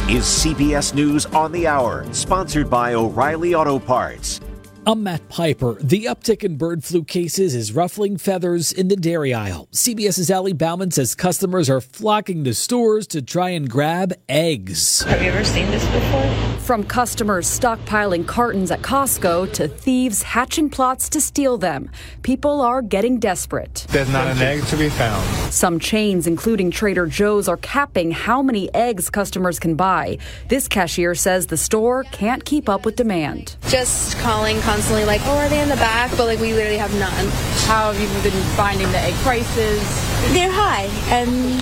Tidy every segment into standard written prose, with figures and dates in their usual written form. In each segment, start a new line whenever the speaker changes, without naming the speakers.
is CBS News on the Hour, sponsored by O'Reilly Auto Parts.
I'm Matt Piper. The uptick in bird flu cases is ruffling feathers in the dairy aisle. CBS's Allie Bauman says customers are flocking to stores to try and grab eggs.
Have you ever seen this before?
From customers stockpiling cartons at Costco to thieves hatching plots to steal them, people are getting desperate.
There's not an egg to be found.
Some chains, including Trader Joe's, are capping how many eggs customers can buy. This cashier says the store can't keep up with demand.
Just calling constantly like, oh, are they in the back? But like, we literally have none.
How have you been finding the egg prices?
They're high, and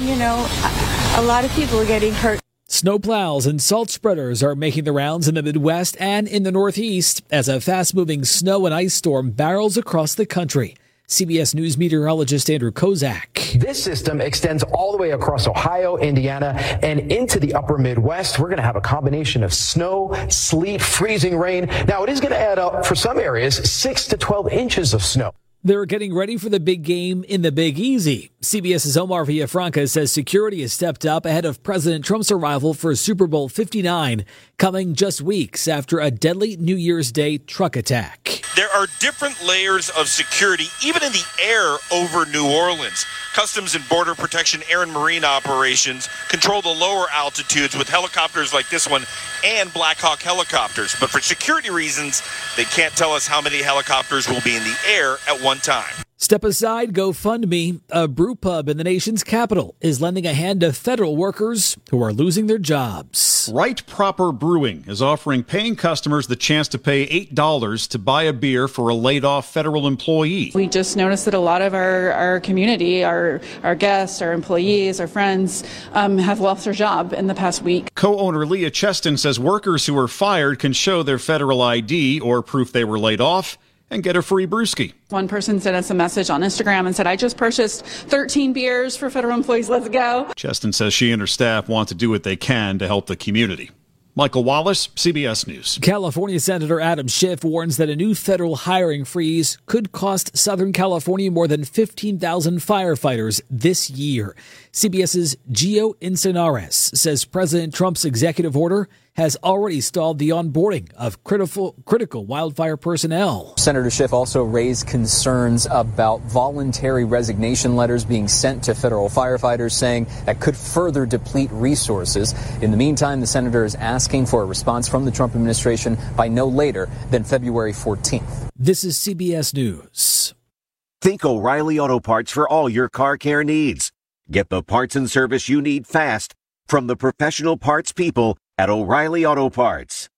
a lot of people are getting hurt.
Snowplows and salt spreaders are making the rounds in the Midwest and in the Northeast as a fast-moving snow and ice storm barrels across the country. CBS News meteorologist Andrew Kozak.
This system extends all the way across Ohio, Indiana, and into the upper Midwest. We're going to have a combination of snow, sleet, freezing rain. Now, it is going to add up for some areas 6 to 12 inches of snow.
They're getting ready for the big game in the Big Easy. CBS's Omar Villafranca says security has stepped up ahead of President Trump's arrival for Super Bowl 59, coming just weeks after a deadly New Year's Day truck attack.
There are different layers of security, even in the air over New Orleans. Customs and Border Protection Air and Marine operations control the lower altitudes with helicopters like this one and Black Hawk helicopters. But for security reasons, they can't tell us how many helicopters will be in the air at one time.
Step aside, GoFundMe. A brew pub in the nation's capital is lending a hand to federal workers who are losing their jobs.
Right Proper Brewing is offering paying customers the chance to pay $8 to buy a beer for a laid-off federal employee.
We just noticed that a lot of our community, our guests, our employees, our friends have lost their job in the past week.
Co-owner Leah Cheston says workers who are fired can show their federal ID or proof they were laid off and get a free brewski.
One person sent us a message on Instagram and said, I just purchased 13 beers for federal employees. Let's go.
Cheston says she and her staff want to do what they can to help the community. Michael Wallace, CBS News.
California Senator Adam Schiff warns that a new federal hiring freeze could cost Southern California more than 15,000 firefighters this year. CBS's Gio Insanares says President Trump's executive order has already stalled the onboarding of critical wildfire personnel.
Senator Schiff also raised concerns about voluntary resignation letters being sent to federal firefighters, saying that could further deplete resources. In the meantime, the senator is asking for a response from the Trump administration by no later than February 14th.
This is CBS News.
Think O'Reilly Auto Parts for all your car care needs. Get the parts and service you need fast from the professional parts people at O'Reilly Auto Parts.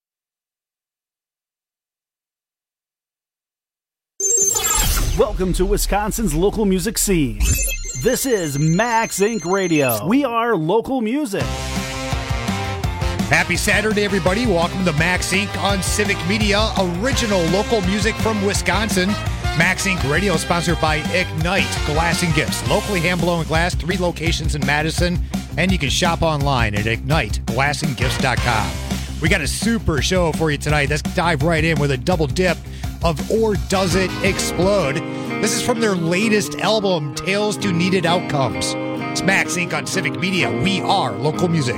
Welcome to Wisconsin's local music scene. This is Max Inc. Radio. We are local music.
Happy Saturday, everybody. Welcome to Max Inc. on Civic Media, original local music from Wisconsin. Max Inc. Radio, sponsored by Ignite Glass and Gifts. Locally hand-blown glass, 3 locations in Madison, and you can shop online at IgniteGlassandGifts.com. We got a super show for you tonight. Let's dive right in with a double dip of Or Does It Explode? This is from their latest album, Tales to Needed Outcomes. It's Max Inc. on Civic Media. We are local music.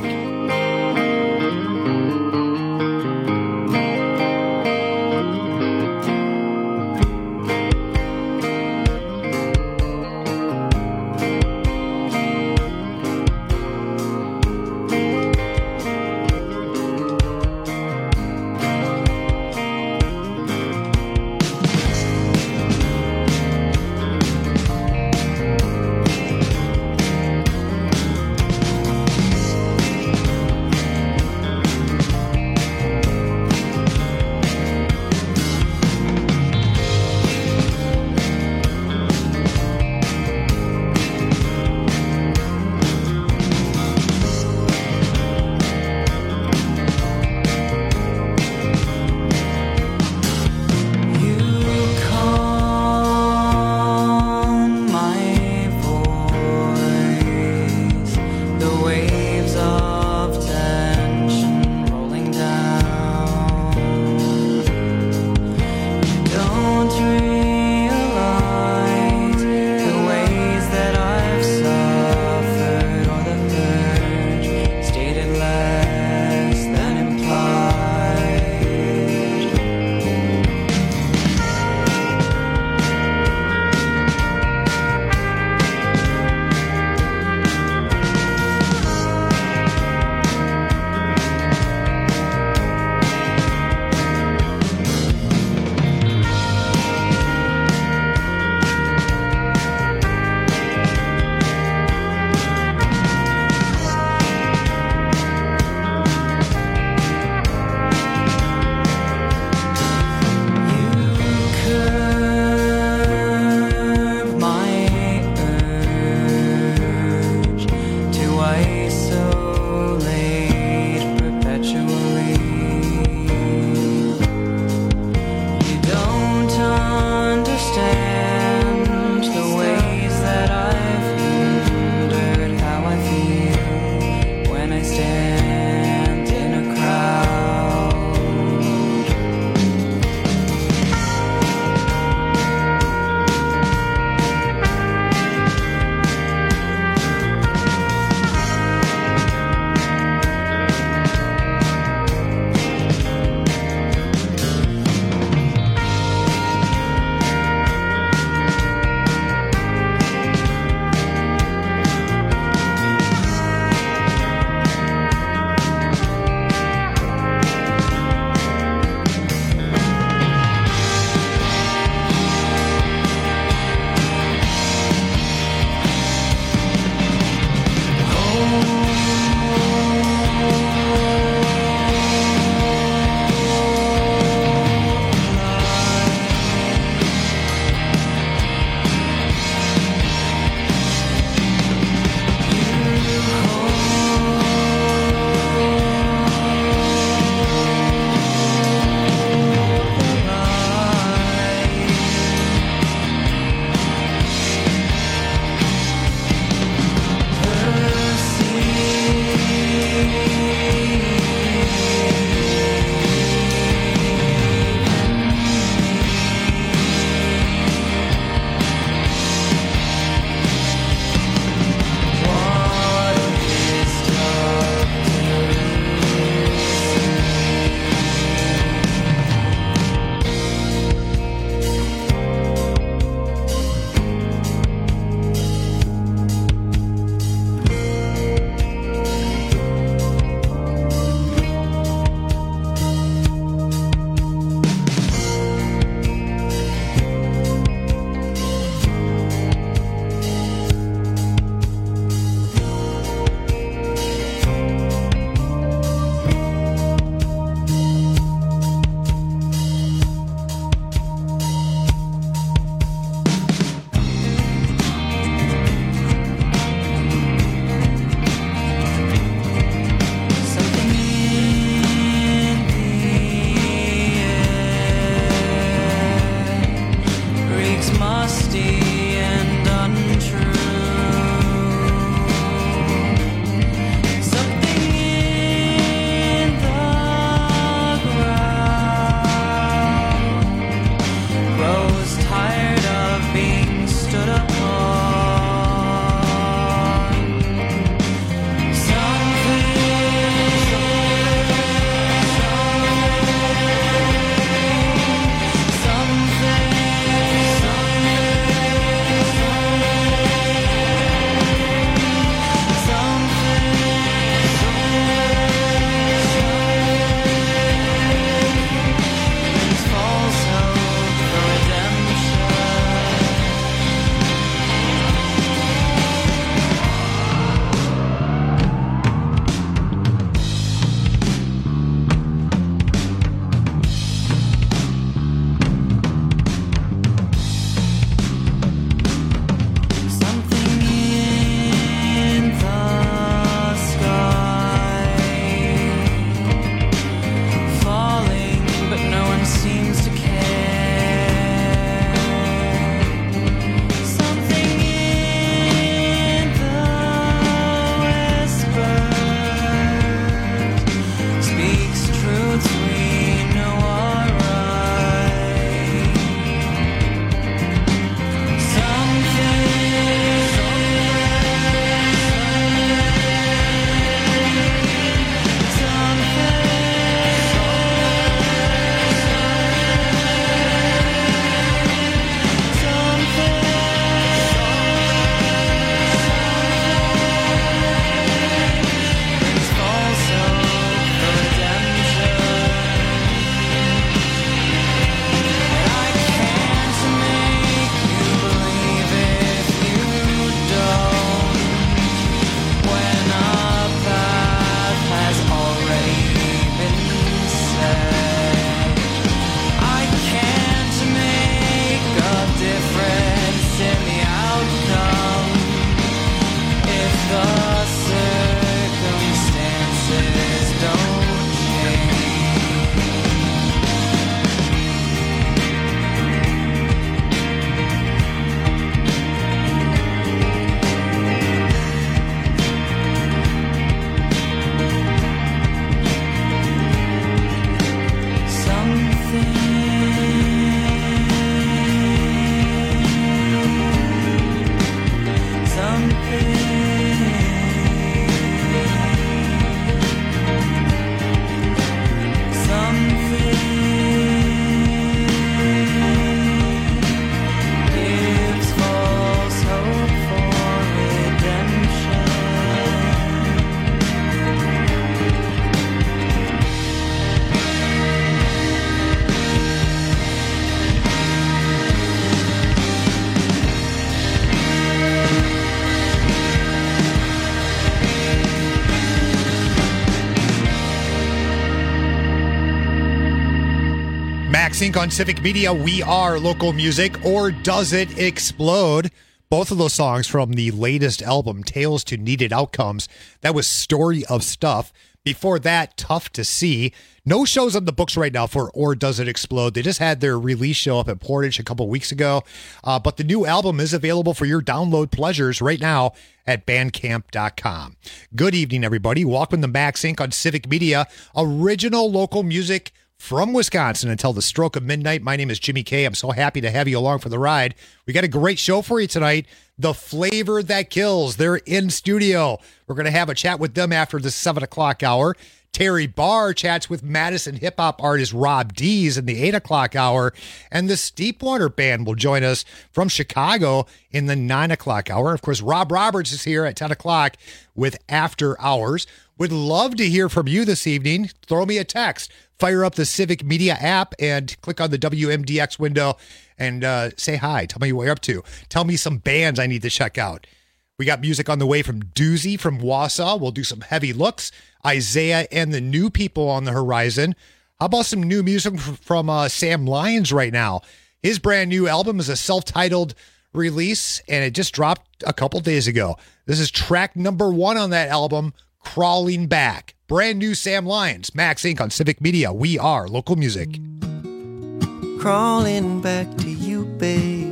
Max Inc. on Civic Media. We are local music, or does it explode? Both of those songs from the latest album, Tales to Needed Outcomes. That was Story of Stuff. Before that, Tough to See. No shows on the books right now for Or Does It Explode. They just had their release show up at Portage a couple weeks ago. But the new album is available for your download pleasures right now at bandcamp.com. Good evening, everybody. Welcome to Max Inc. on Civic Media. Original local music from Wisconsin until the stroke of midnight. My name is Jimmy K. I'm so happy to have you along for the ride. We got a great show for you tonight. The Flavor That Kills. They're in studio. We're going to have a chat with them after the 7 o'clock hour. Terry Barr chats with Madison hip-hop artist Rob Dees in the 8 o'clock hour. And the Steepwater Band will join us from Chicago in the 9 o'clock hour. Of course, Rob Roberts is here at 10 o'clock with After Hours. Would love to hear from you this evening. Throw me a text. Fire up the Civic Media app and click on the WMDX window and say hi. Tell me what you're up to. Tell me some bands I need to check out. We got music on the way from Doozy from Wausau. We'll do some heavy looks. Isaiah and the New People on the horizon. How about some new music from Sam Lyons right now? His brand new album is a self-titled release, and it just dropped a couple days ago. This is track number 1 on that album, Crawling Back. Brand new Sam Lyons, Max Inc. on Civic Media. We are local music.
Crawling back to you, babe,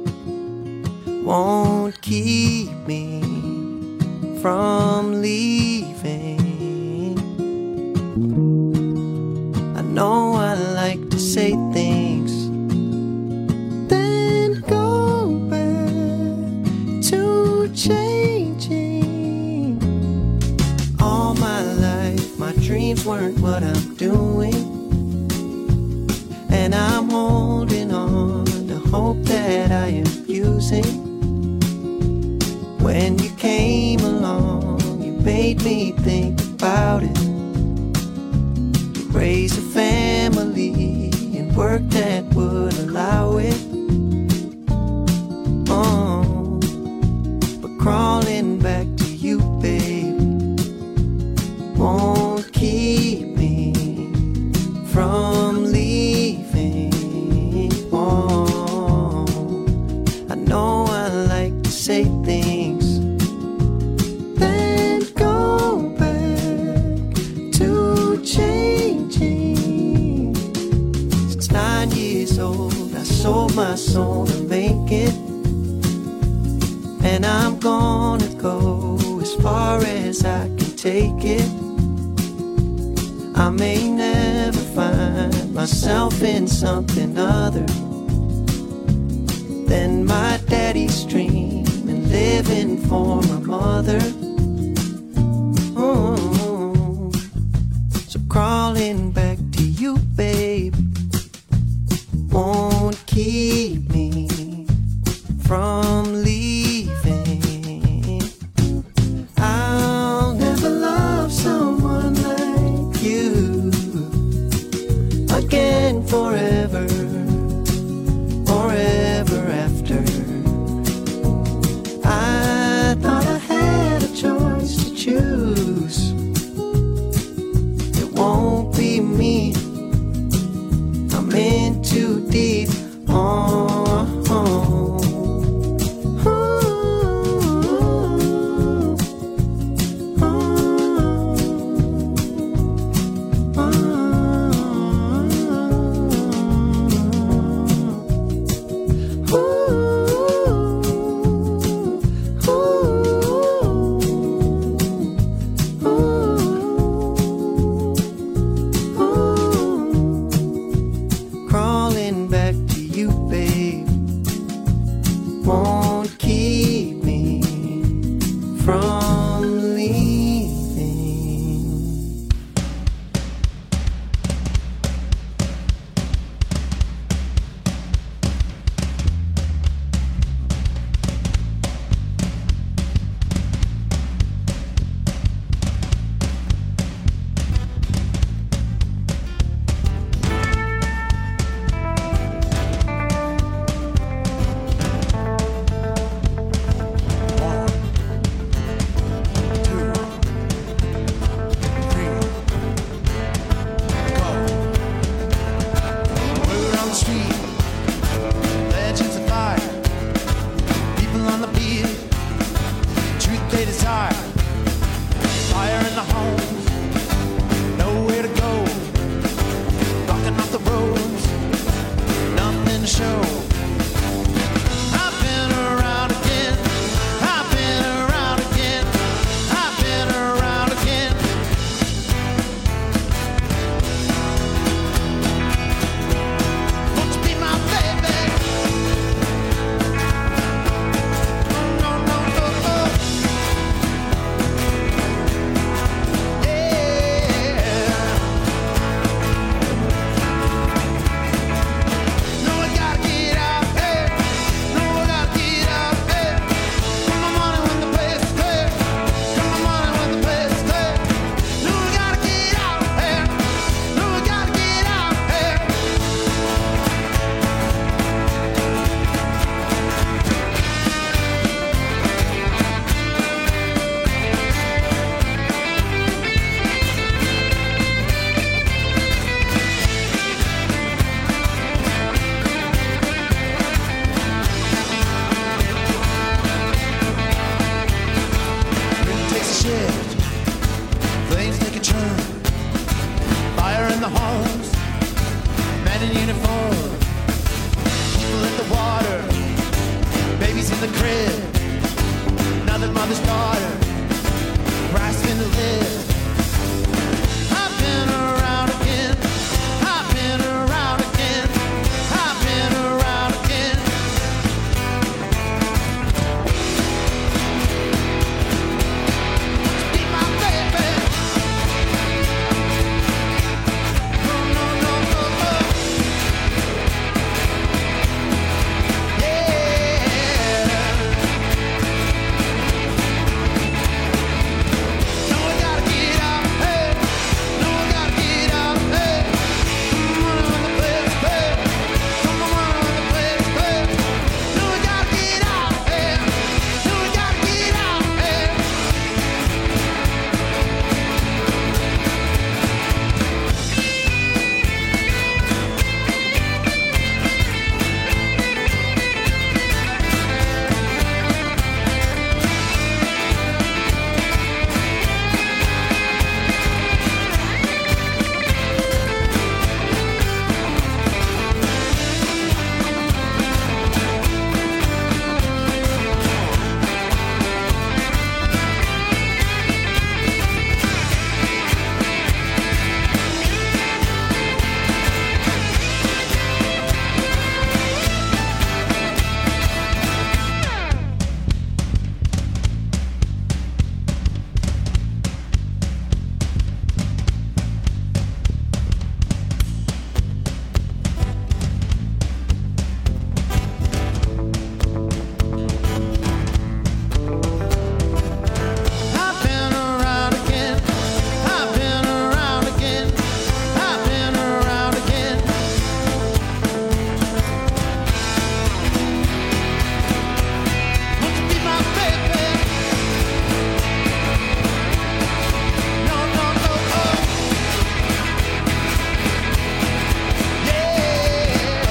won't keep me from leaving. I know I like to say things, then go back to changing. All my life, my dreams weren't what I'm doing, and I'm holding on to hope that I am using. When you came along, you made me think about it. To raise a family and work that would allow it. Oh, but crawling back to you, babe, won't keep me from leaving. Oh, I know I like to say things, then go back to changing. Since 9 years old, I sold my soul to make it, and I'm gonna go as far as I can take it. I may never find myself in something other than my daddy's dream and living for my mother. Oh, so crawling back to you, babe, won't keep me from leaving. I'll never love someone like you again forever, forever after. I thought I had a choice. city's tired. Fire in the homes, nowhere to go. Blocking off the roads, nothing to show. I've been around again. I've been around again. I've been around again. Won't you be my baby? No, no, no, no. Yeah. No, I gotta get out, hey. No, I gotta get out, hey. Put my money when the place is clear. Put my money when the place is clear. No, I gotta get out, hey. No, I gotta get out, hey. It takes a shift, flames take a turn. Fire in the homes, men in uniform. People in the water, babies in the crib. Another mother's daughter, grasping to live. I've been around again. I've been around again. I've been around again. Be my baby. No, no, no, no, no. Yeah. No, I gotta get out, hey. No, I gotta get out, hey. Come on, when the place is clear. Come on, when the place is clear. No, I gotta get out, hey. No, I gotta get out, hey. I've been around again. I've been around again. I've been around again. Won't you be my baby? No, no, no, oh. Yeah.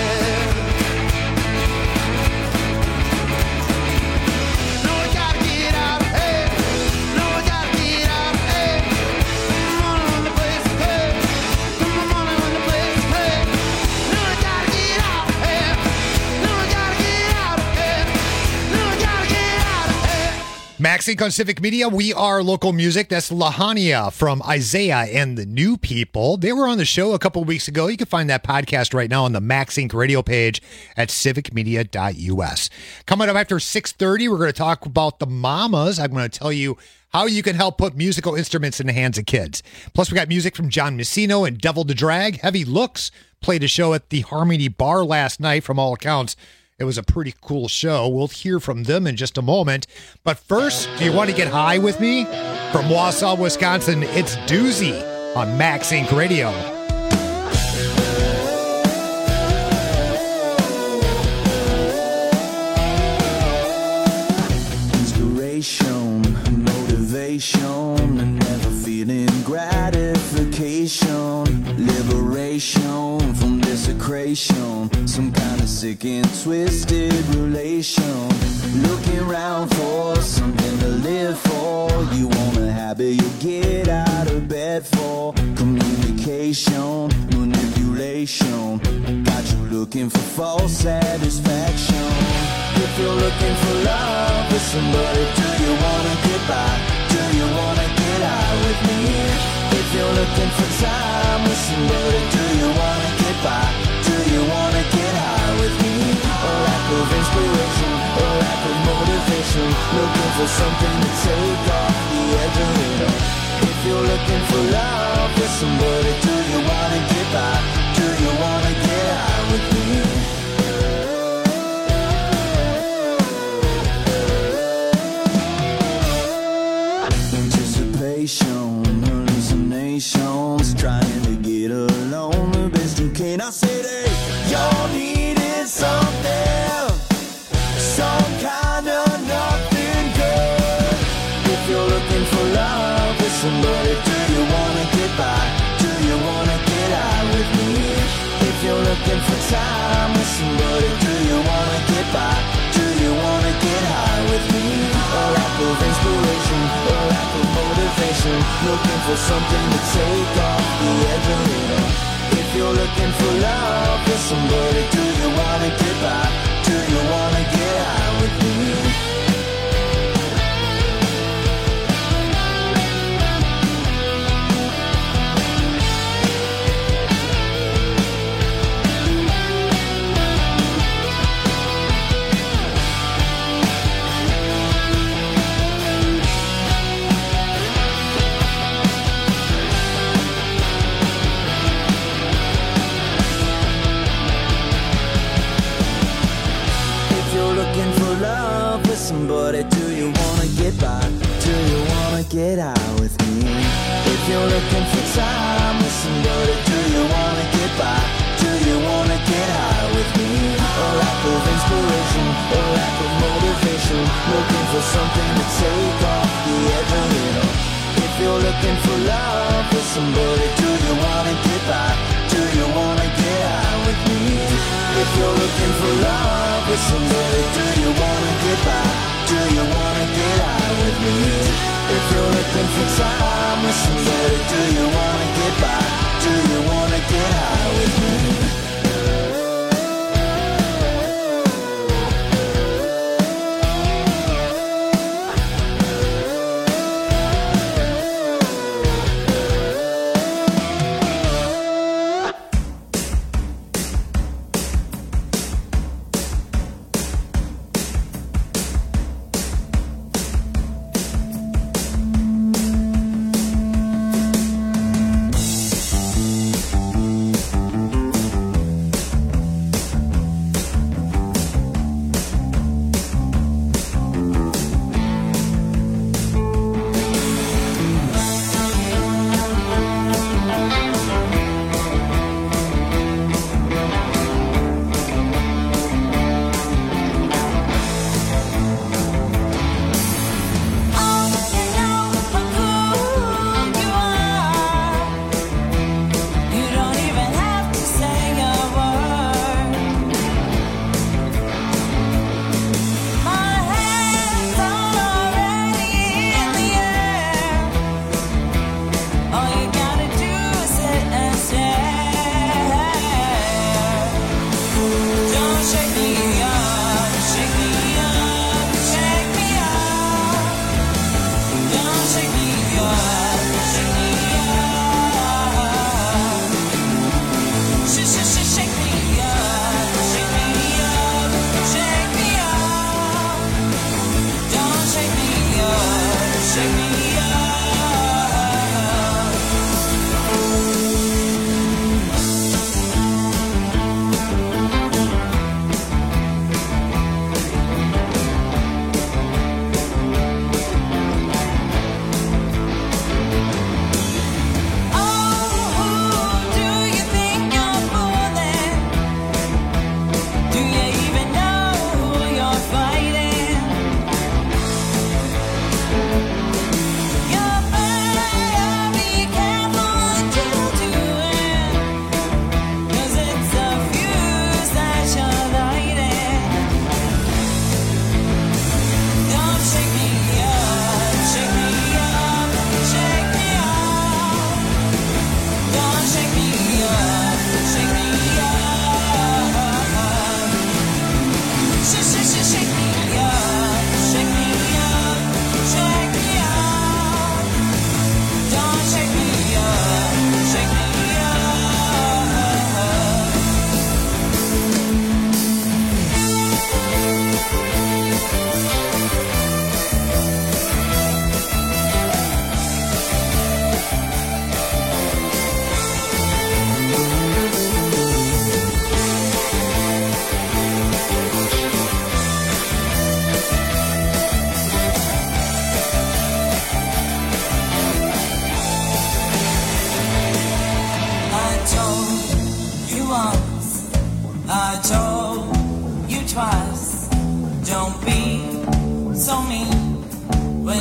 No, I gotta get out, hey. No, I gotta get out, hey. Come on, when the place is clear. Come on, when the place is clear. No, I gotta get out, hey. No, I gotta get out, hey. No, I gotta get out, hey.
Max Inc. on Civic Media. We are local music. That's Lahania from Isaiah and the New People. They were on the show a couple of weeks ago. You can find that podcast right now on the Max Inc. radio page at civicmedia.us. Coming up after 6:30, we're going to talk about the mamas. I'm going to tell you how you can help put musical instruments in the hands of kids. Plus, we got music from John Messino and Devil to Drag. Heavy Looks played a show at the Harmony Bar last night. From all accounts, it was a pretty cool show. We'll hear from them in just a moment. But first, do you want to get high with me? From Wausau, Wisconsin, it's Doozy on Max Inc. Radio.
Inspiration, motivation, and never feeling gratification. Liberation from desecration, some kind of sick and twisted relation. Looking around for something to live for. Anticipation, manipulation, got you looking for false satisfaction. If you're looking for love with somebody, do you wanna get by? Do you wanna get high with me? If you're looking for time with somebody, do you wanna get by? Do you wanna get high with me? A lack of inspiration, a lack of motivation, looking for something to take off the edge of it all. If you're looking for love with somebody, do you wanna get by? Do you wanna get high with me? Anticipation, hallucinations, trying to get along the best you can. I said, hey, y'all needed something, some kind of nothing good. If you're looking for love with somebody, do you wanna get by? Do you wanna get high with me? If you're looking for time with somebody, do you wanna get by? Do you wanna get high with me? A lack of inspiration, a lack of motivation, looking for something to take off the edge of it all. If you're looking for love with somebody, do you wanna get by? Do you wanna get high with me? Somebody, do you wanna get by? Do you wanna get high with me? If you're looking for time with somebody, do you wanna get by? Do you wanna get high with me? A lack of inspiration, a lack of motivation, looking for something to take off the edge of it all. If you're looking for love with somebody, do you wanna get by? Do you wanna get high with me? If you're looking for love with somebody, do you wanna get by? Do you wanna get high with me? If you're looking for time with somebody, do you wanna get by? Do you wanna get high with me?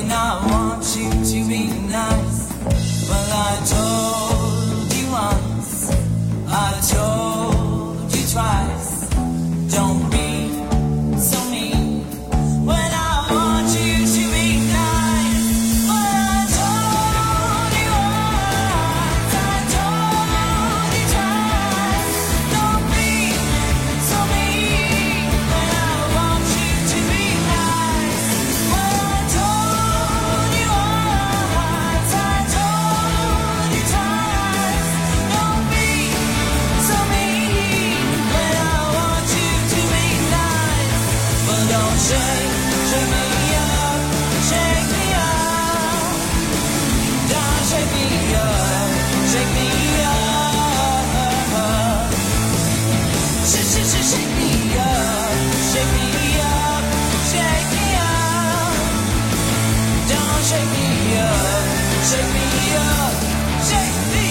when I want you to be nice. Well, I told you once, I told you twice, don't be so mean when I want you to be nice. Well, I told you once, I told you twice, don't be so mean when I want you to be nice. Well, I told you once, I told you twice, don't be so mean when I want you to be nice. Well, don't shake me up, shake me up. Don't shake me up, shake me up. Shake me up, shake me up, shake me up. Don't shake me up, shake me up, shake me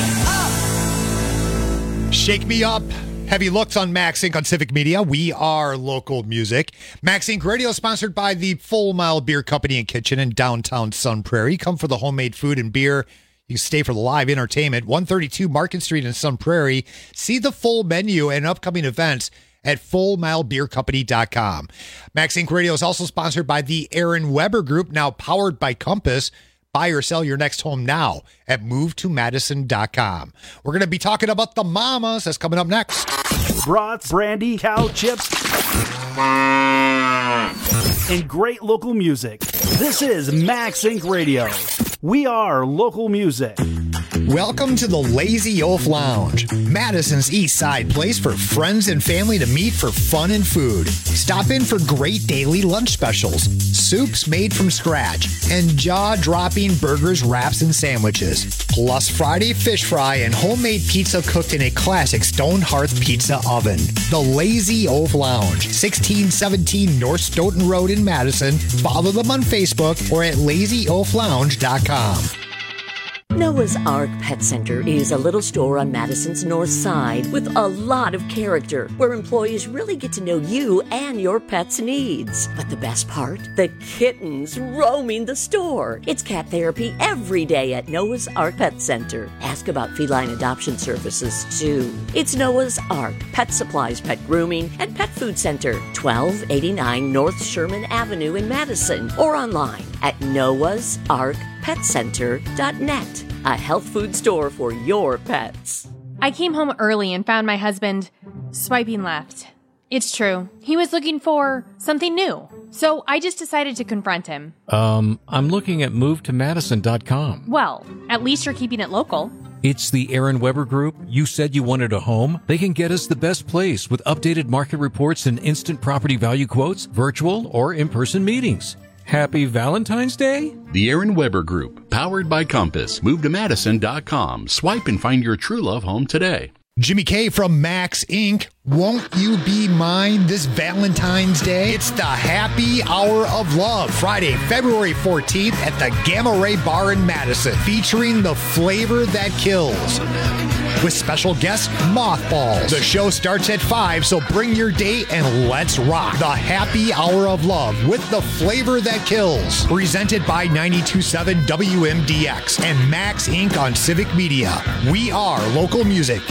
up.
Shake Me Up. Heavy Looks on Max Inc. on Civic Media. We are local music. Max Inc. Radio is sponsored by the Full Mile Beer Company and Kitchen in downtown Sun Prairie. Come for the homemade food and beer. You stay for the live entertainment. 132 Market Street in Sun Prairie. See the full menu and upcoming events at fullmilebeercompany.com. Max Inc. Radio is also sponsored by the Aaron Weber Group, now powered by Compass. Buy or sell your next home now at movetomadison.com. We're going to be talking about the Mamas. That's coming up next.
Brats, brandy, cow chips, and great local music. This is Max Inc. Radio. We are local music.
Welcome to the Lazy Oaf Lounge, Madison's East Side place for friends and family to meet for fun and food. Stop in for great daily lunch specials, soups made from scratch, and jaw-dropping burgers, wraps, and sandwiches. Plus Friday fish fry and homemade pizza cooked in a classic stone hearth pizza oven. The Lazy Oaf Lounge, 1617 North Stoughton Road in Madison. Follow them on Facebook or at lazyoaflounge.com.
Noah's Ark Pet Center is a little store on Madison's north side with a lot of character, where employees really get to know you and your pet's needs. But the best part? The kittens roaming the store. It's cat therapy every day at Noah's Ark Pet Center. Ask about feline adoption services, too. It's Noah's Ark Pet Supplies, Pet Grooming, and Pet Food Center, 1289 North Sherman Avenue in Madison, or online at noahsarkpetcenter.net. A health food store for your pets.
I came home early and found my husband swiping left. It's true. He was looking for something new. So I just decided to confront him.
I'm looking at movetomadison.com.
Well, at least you're keeping it local.
It's the Aaron Weber Group. You said you wanted a home. They can get us the best place with updated market reports and instant property value quotes, virtual or in-person meetings. Happy Valentine's Day?
The Aaron Weber Group, powered by Compass. Move to Madison.com. Swipe and find your true love home today.
Jimmy K from Max Inc. Won't you be mine this Valentine's Day? It's the Happy Hour of Love, Friday, February 14th at the Gamma Ray Bar in Madison, featuring the flavor that kills. With special guest Mothballs. The show starts at 5, so bring your date and let's rock. The Happy Hour of Love with the flavor that kills. Presented by 92.7 WMDX and Max Inc. on Civic Media. We are local music.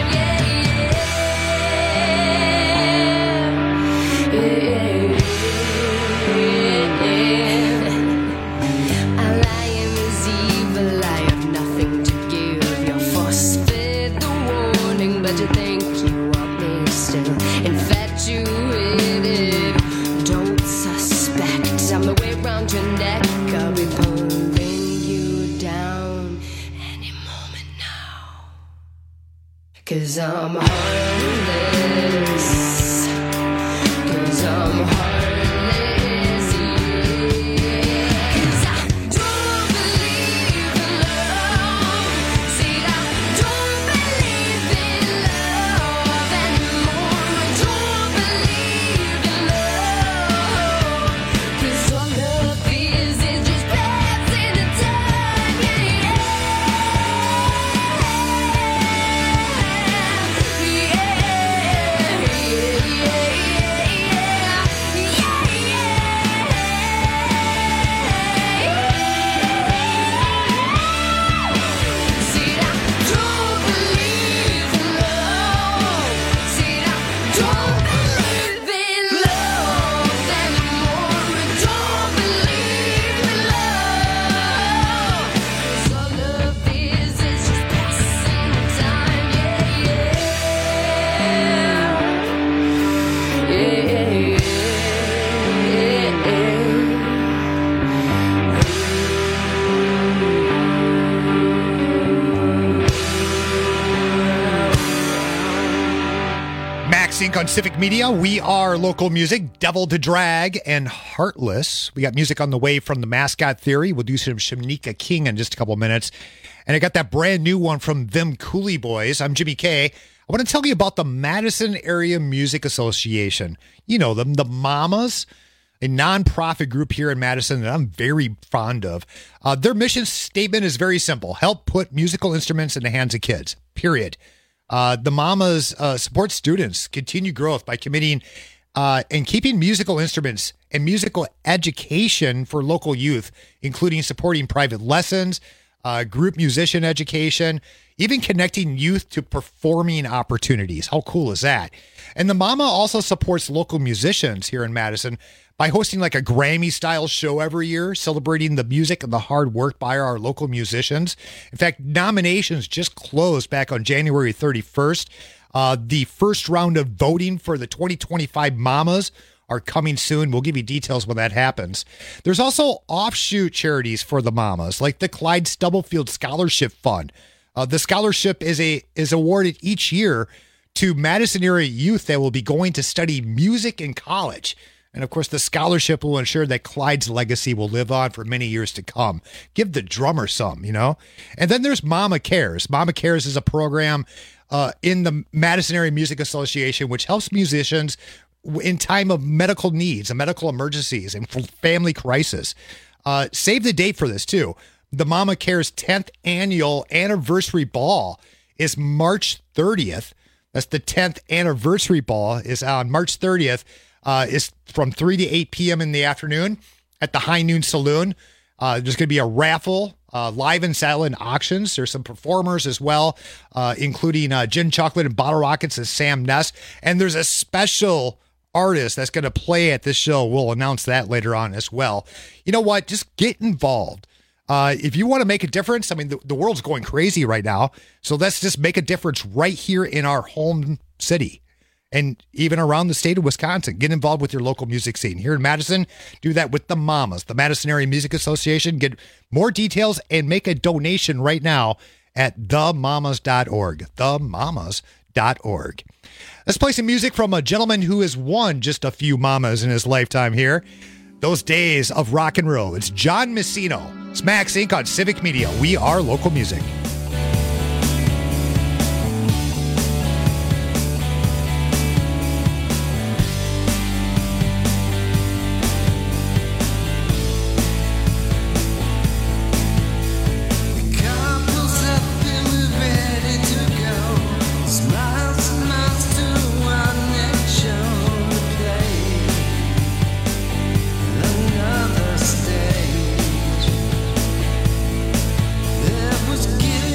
Yeah. around your neck. I'll be pulling you down any moment now. 'Cause I'm heartless. 'Cause I'm heartless.
On Civic Media, we are local music, Devil to Drag, and Heartless. We got music on the way from the Mascot Theory. We'll do some Shanika King in just a couple minutes. And I got that brand new one from Them Cooley Boys. I'm Jimmy K. I want to tell you about the Madison Area Music Association. You know them, the Mamas, a nonprofit group here in Madison that I'm very fond of. Their mission statement is very simple. Help put musical instruments in the hands of kids, period. The Mamas support students' continued growth by committing and keeping musical instruments and musical education for local youth, including supporting private lessons, group musician education, even connecting youth to performing opportunities. How cool is that? And the Mama also supports local musicians here in Madison by hosting like a Grammy-style show every year, celebrating the music and the hard work by our local musicians. In fact, nominations just closed back on January 31st. The first round of voting for the 2025 Mamas are coming soon. We'll give you details when that happens. There's also offshoot charities for the Mamas, like the Clyde Stubblefield Scholarship Fund. The scholarship is awarded each year to Madison area youth that will be going to study music in college. And of course, the scholarship will ensure that Clyde's legacy will live on for many years to come. Give the drummer some, you know? And then there's Mama Cares. Mama Cares is a program in the Madison Area Music Association, which helps musicians in time of medical needs and medical emergencies and family crisis. Save the date for this, too. The Mama Cares 10th annual anniversary ball is March 30th. That's the 10th anniversary ball is on March 30th. Is from 3 to 8 p.m. in the afternoon at the High Noon Saloon. There's going to be a raffle, live and silent auctions. There's some performers as well, including Gin Chocolate and Bottle Rockets and Sam Ness. And there's a special artist that's going to play at this show. We'll announce that later on as well. You know what? Just get involved. If you want to make a difference, I mean, the world's going crazy right now. So let's just make a difference right here in our home city. And even around the state of Wisconsin, get involved with your local music scene. Here in Madison, do that with the Mamas, the Madison Area Music Association. Get more details and make a donation right now at themamas.org. Themamas.org. Let's play some music from a gentleman who has won just a few mamas in his lifetime here. Those days of rock and roll. It's John Messino. It's Max Inc. on Civic Media. We are local music.
There was guilt.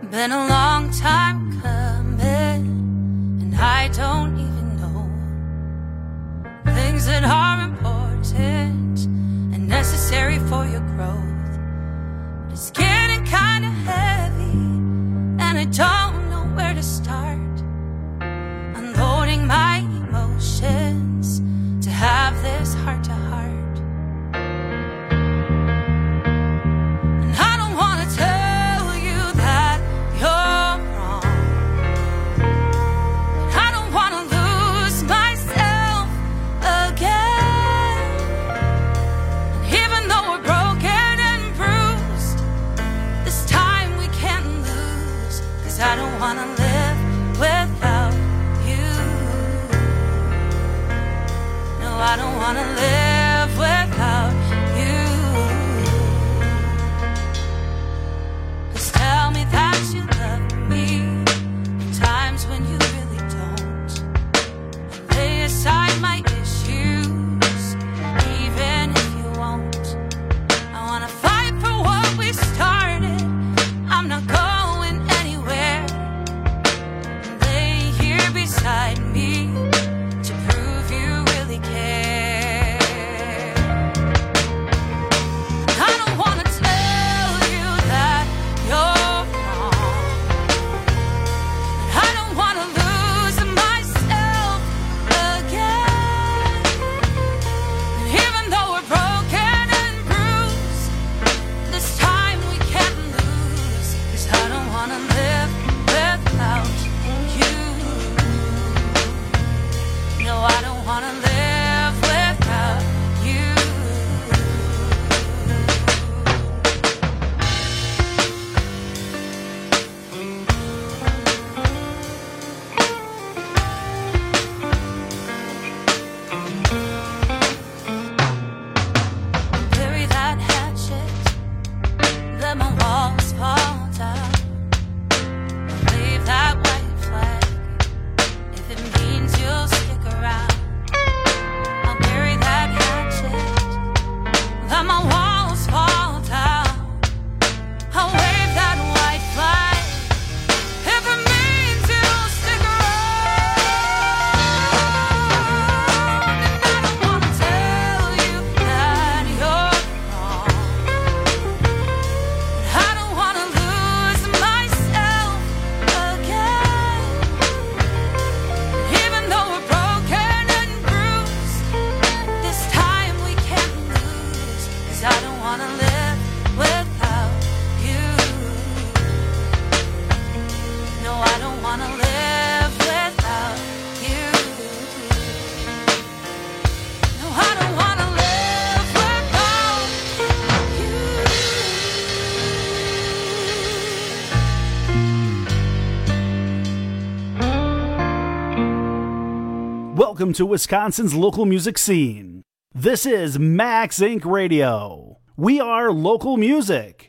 Been a long time coming, and I don't even know things that are important and necessary for your growth. But it's getting kind of heavy, and I don't know where to start. Unloading my emotions to have this heart to heart. And I don't want to tell you that you're wrong. I don't want to lose myself again. And even though we're broken and bruised, this time we can't lose. 'Cause I don't want to live without you. No, I don't want to live without you. 'Cause tell me that you love me in times when you really don't. And lay aside my issues, even if you won't. I want to fight for what we started. I'm not going anywhere. And lay here beside me to prove you really care. I don't want to tell you that you're wrong. I don't want to lose myself again. And even though we're broken and bruised, this time we can't lose. 'Cause I don't want to live without you. No, I don't want to live without you. Bury that hatchet, let my walls fall down. Leave that white flag if it means you'll stick around. I'll bury that hatchet, let my walls fall down. I'll wave that white flag if it means you'll stick around. And I don't want to tell you that you're wrong. I don't want to lose myself again. Even though we're broken and bruised, this time we can't lose. 'Cause I don't want to live without you. No, I don't want to live without you. No, I don't want to live without
Welcome to Wisconsin's local music scene. This is Max Inc. Radio. We are local music.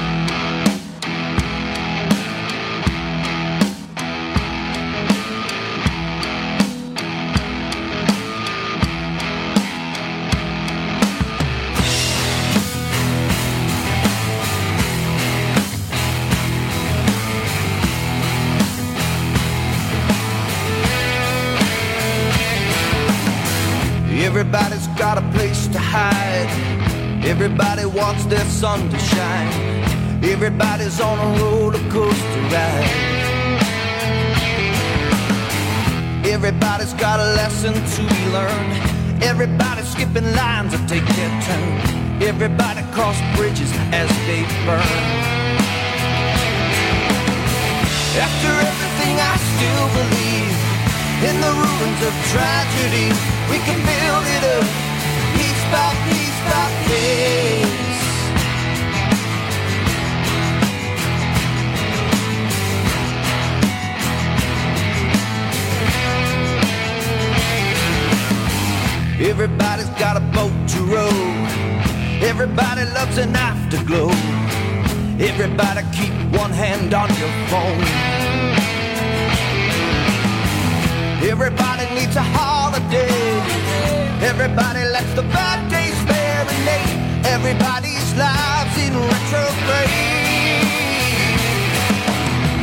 Everybody's got a place to hide. Everybody wants their sun to shine. Everybody's on a roller coaster ride. Everybody's got a lesson to learn. Everybody's skipping lines to take their turn. Everybody cross bridges as they burn. After everything I still believe in the ruins of tragedy. We can build it up, piece by piece by piece. Everybody's got a boat to row. Everybody loves an afterglow. Everybody keep one hand on your phone. Everybody needs a holiday. Everybody lets the bad days marinate. Everybody's lives in retrograde.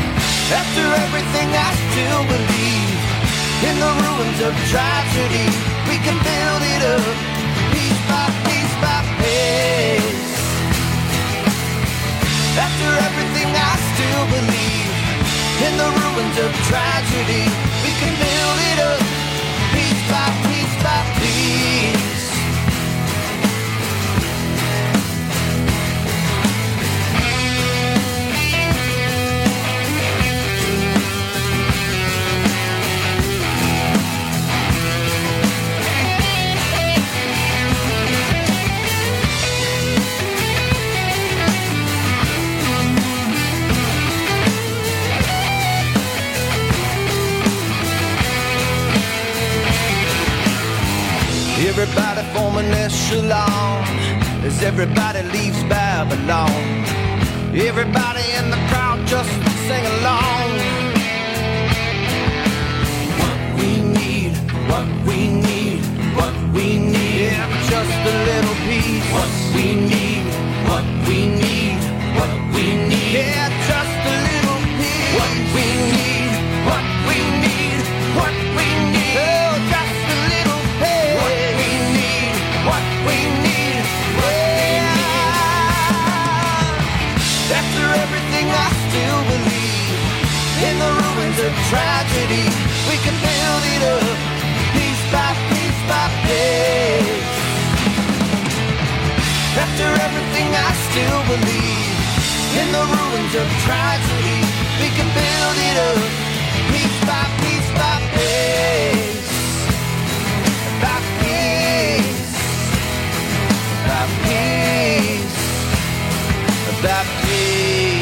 After everything I still believe in the ruins of tragedy. We can build it up, piece by piece by piece. After everything I still believe in the ruins of tragedy. We can build it up, piece by piece by piece. Everybody form an echelon as everybody leaves Babylon. Everybody in the crowd just sing along. What we need, what we need, what we need. Yeah, just a little piece. What we need, what we need, what we need. Yeah, just a little piece. What we need, what we need, what we need. Oh, just a little piece. What we need, what we need, what we need. After everything I still believe in the ruins of tragedy. We can build it up, piece by piece by piece. After everything I still believe in the ruins of tragedy. We can build it up, piece by piece by piece. By piece, by piece, by piece.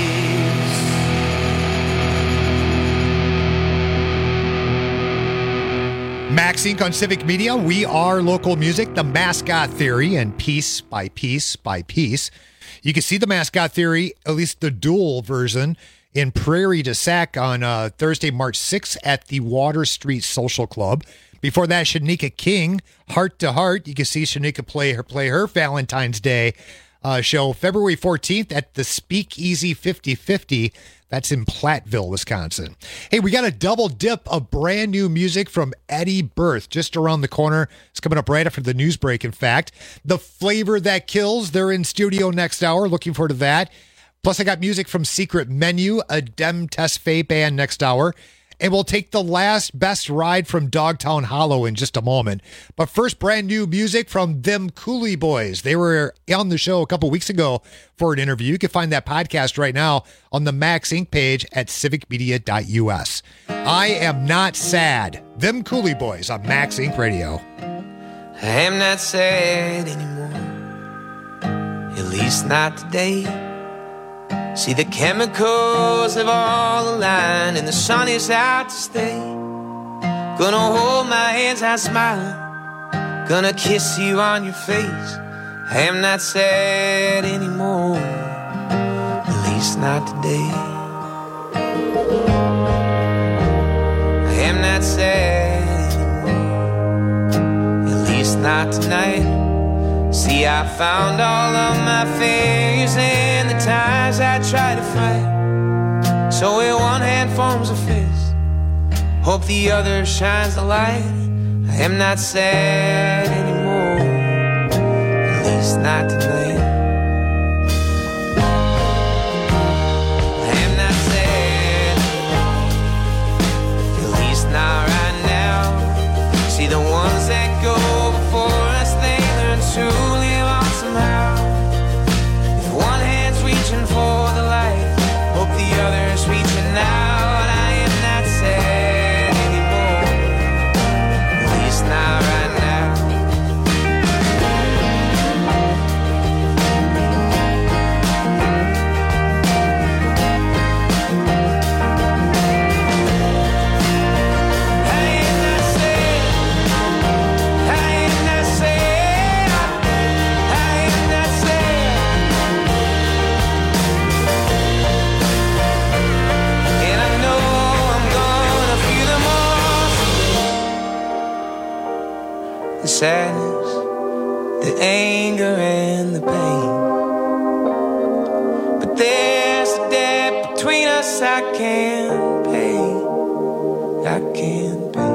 Max Inc. on Civic Media. We are local music, the Mascot Theory, and piece by piece by piece. You can see the Mascot Theory, at least the dual version, in Prairie du Sac on Thursday, March 6th at the Water Street Social Club. Before that, Shanika King, Heart to Heart. You can see Shanika play her Valentine's Day show February 14th at the Speakeasy 50/50. That's in Platteville, Wisconsin. Hey, we got a double dip of brand new music from Eddie Berth just around the corner. It's coming up right after the news break, in fact. The Flavor That Kills, they're in studio next hour. Looking forward to that. Plus, I got music from Secret Menu, a Dem Tesfaye band next hour. And we'll take the last best ride from Dogtown Hollow in just a moment. But first, brand new music from Them Cooley Boys. They were on the show a couple weeks ago for an interview. You can find that podcast right now on the Max Inc. page at civicmedia.us. I Am Not Sad. Them Cooley Boys on Max Inc. Radio.
I am not sad anymore, at least not today. See, the chemicals have all aligned and the sun is out to stay. Gonna hold my hands out smiling, gonna kiss you on your face. I am not sad anymore, at least not today. I am not sad anymore, at least not tonight. See, I found all of my failures and the times I tried to fight. So when one hand forms a fist, hope the other shines the light. I am not sad anymore, at least not tonight. I am not sad anymore, at least not right now. See, the ones that go before us, they learn to live on somehow. If one hand's reaching for the light, hope the other's reaching out. I am not sad anymore, at least not right now. The sadness, the anger and the pain, but there's a depth between us I can't say I can't be.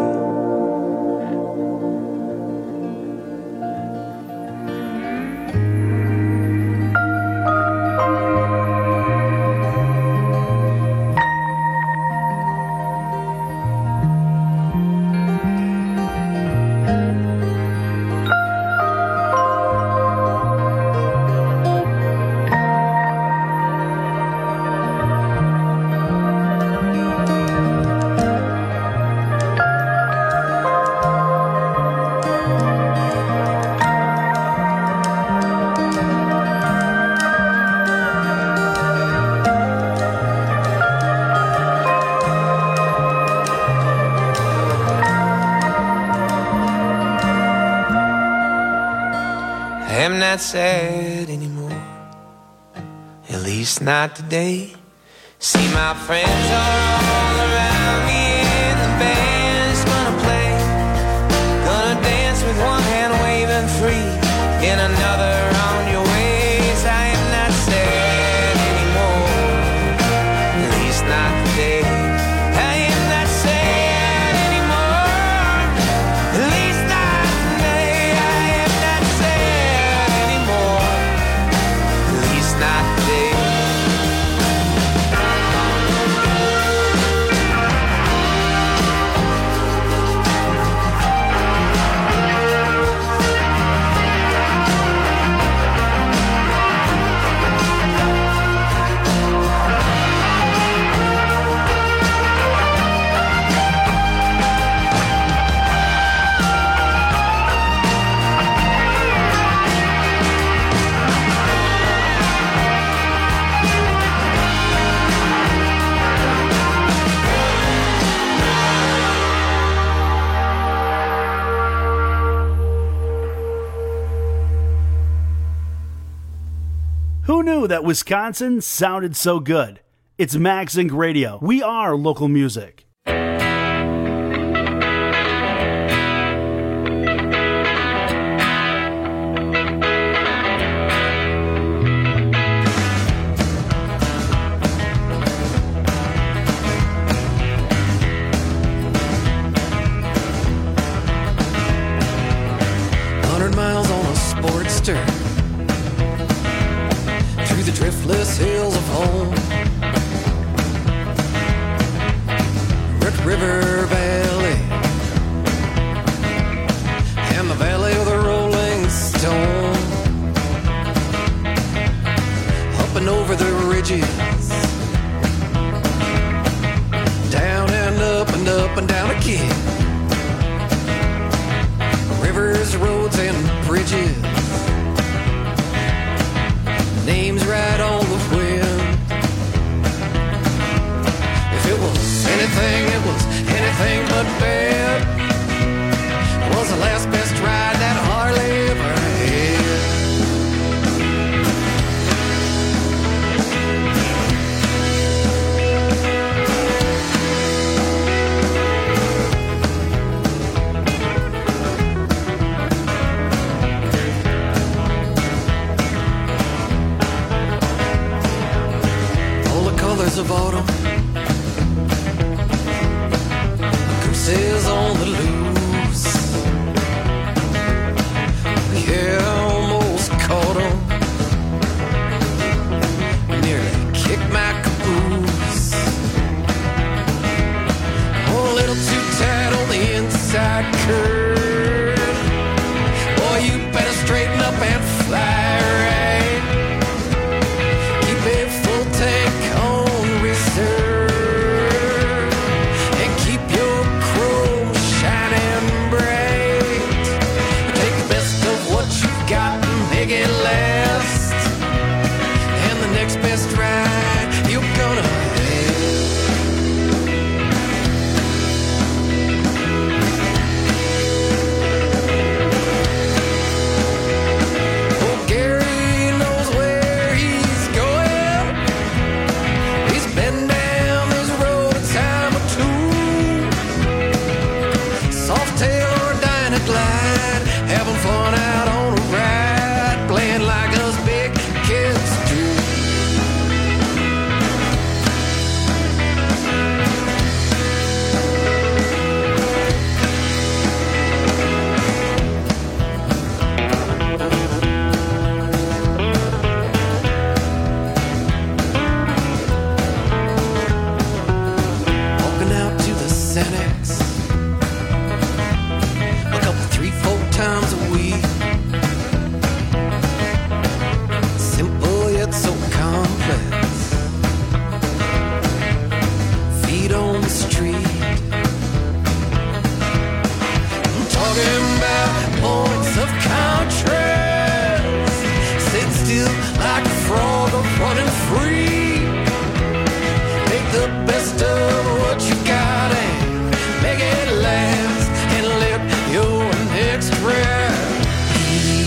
I'm not sad anymore, at least not today. See, my friends are all around me and the band's gonna play. Gonna dance with one hand waving free, in another on your ways. I am not sad anymore, at least not today. I am not sad anymore, at least not today. I am not sad anymore, at least not today.
Who knew that Wisconsin sounded so good? It's Max Inc. Radio. We are local music.
100 miles on a Sportster through the driftless hills of home. Red River Valley and the Valley of the Rolling Stone. Up and over the ridges, down and up and up and down again. Rivers, roads, and bridges, names right on the wind. If it was anything, it was anything but bad. It was the last best ride that Harley ever had. Of autumn, gooses on the loose. Yeah, almost caught 'em. Nearly kicked my caboose. Oh, a little too tight on the inside curve. Boy, you better straighten up and fly right. Keep a full tank on and keep your chrome shining bright. Take the best of what you got and make it last, and the next best ride you're gonna have. street. I'm talking about points of contrast. Sit still like a frog running free. Make the best of what you got and make it last, and let your next breath be.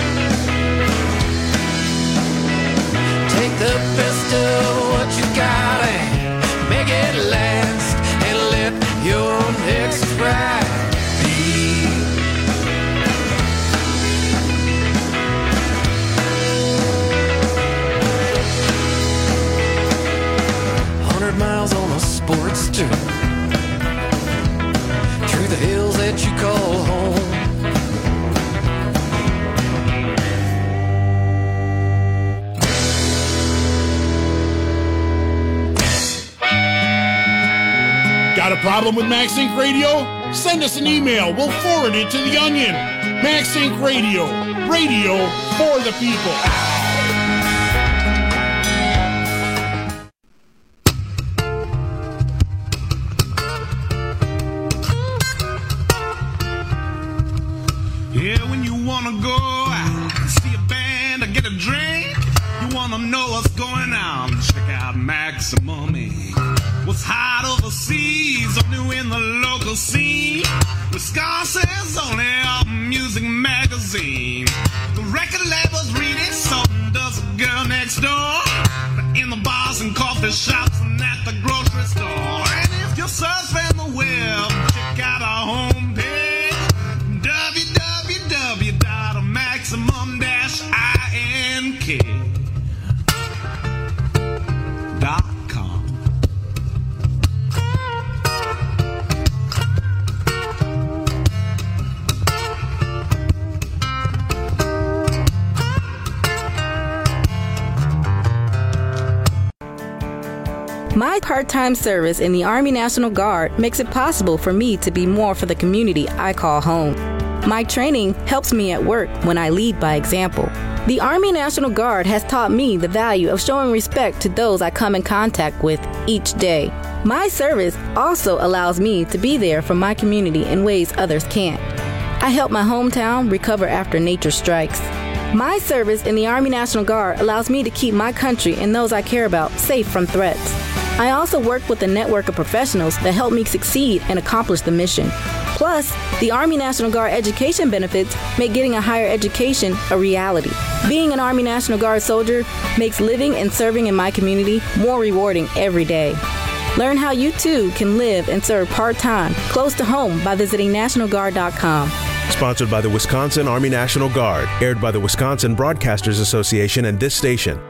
Take the best of what you got and make it last, and let your next breath be. 100 miles on a Sportster, through the hills that you call home.
Got a problem with MaxInc Radio? Send us an email. We'll forward it to The Onion. MaxInc Radio. Radio for the people.
Yeah, when you wanna go out, see a band or get a drink, you wanna know what's going on, check out Maximum Inc. What's hot overseas or new in the local scene, Wisconsin's only music magazine. The record labels read it, so does a girl next door. In the bars and coffee shops and at the grocery store. And if you're surfing the web, check out our homepage, www.maximum-ink.com.
My part-time service in the Army National Guard makes it possible for me to be more for the community I call home. My training helps me at work when I lead by example. The Army National Guard has taught me the value of showing respect to those I come in contact with each day. My service also allows me to be there for my community in ways others can't. I help my hometown recover after nature strikes. My service in the Army National Guard allows me to keep my country and those I care about safe from threats. I also work with a network of professionals that help me succeed and accomplish the mission. Plus, the Army National Guard education benefits make getting a higher education a reality. Being an Army National Guard soldier makes living and serving in my community more rewarding every day. Learn how you too can live and serve part-time close to home by visiting NationalGuard.com.
Sponsored by the Wisconsin Army National Guard. Aired by the Wisconsin Broadcasters Association and this station.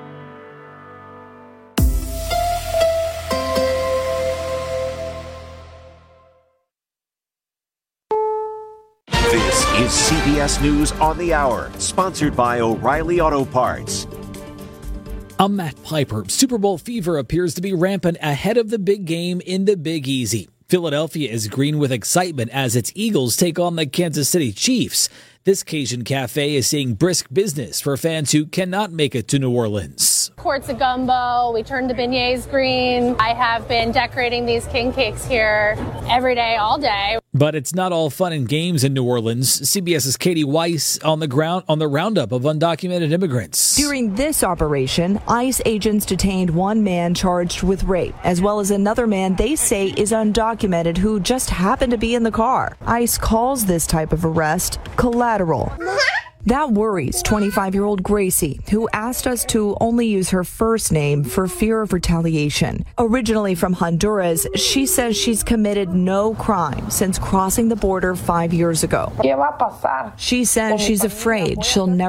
This is CBS News on the Hour, sponsored by O'Reilly Auto Parts.
I'm Matt Piper. Super Bowl fever appears to be rampant ahead of the big game in the Big Easy. Philadelphia is green with excitement as its Eagles take on the Kansas City Chiefs. This Cajun cafe is seeing brisk business for fans who cannot make it to New Orleans.
Quarts of gumbo, we turned the beignets green. I have been decorating these king cakes here every day, all day.
But it's not all fun and games in New Orleans. CBS's Katie Weiss on the roundup of undocumented immigrants.
During this operation, ICE agents detained one man charged with rape, as well as another man they say is undocumented who just happened to be in the car. ICE calls this type of arrest collateral. That worries 25-year-old Gracie, who asked us to only use her first name for fear of retaliation. Originally from Honduras, she says she's committed no crime since crossing the border 5 years ago. She says she's afraid she'll never